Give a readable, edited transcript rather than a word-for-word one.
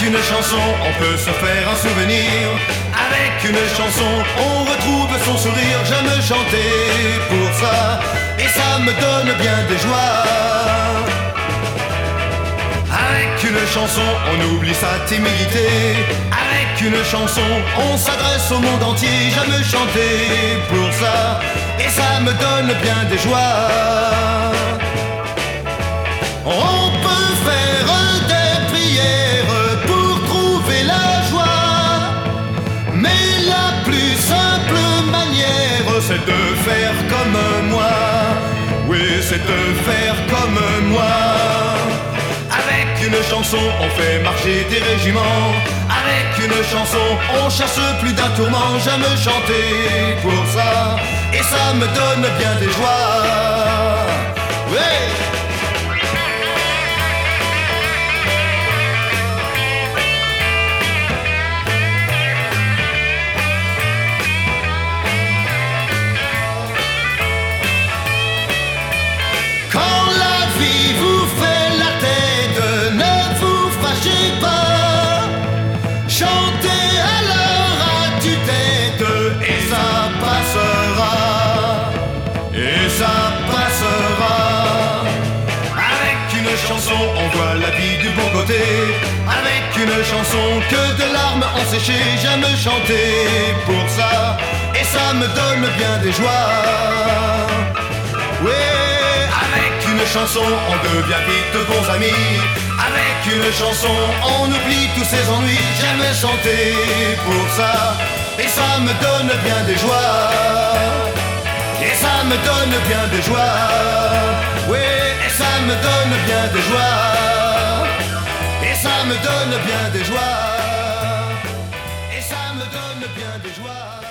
une chanson, on peut se faire un souvenir. Avec une chanson, on retrouve son sourire. J'aime chanter pour ça, et ça me donne bien des joies. Avec une chanson, on oublie sa timidité. Avec une chanson, on s'adresse au monde entier. J'aime chanter pour ça, et ça me donne bien des joies. On peut faire des prières pour trouver la joie, mais la plus simple manière, c'est de faire comme moi. Oui, c'est de faire comme moi. Avec une chanson, on fait marcher des régiments. Avec une chanson, on chasse plus d'un tourment. J'aime chanter pour ça, et ça me donne bien des joies. Oui. Quand la vie vous fait la tête, ne vous fâchez pas. Chantez alors à tue-tête, et ça passera. Et ça passera. Avec une chanson, on voit la vie du bon côté. Avec une chanson, que de larmes ont séché. J'aime chanter pour ça, et ça me donne bien des joies. Oui. Avec une chanson, on devient vite de bons amis. Avec une chanson, on oublie tous ses ennuis. J'aime chanter pour ça, et ça me donne bien des joies. Et ça me donne bien des joies. Oui, et ça me donne bien des joies. Et ça me donne bien des joies. Et ça me donne bien des joies.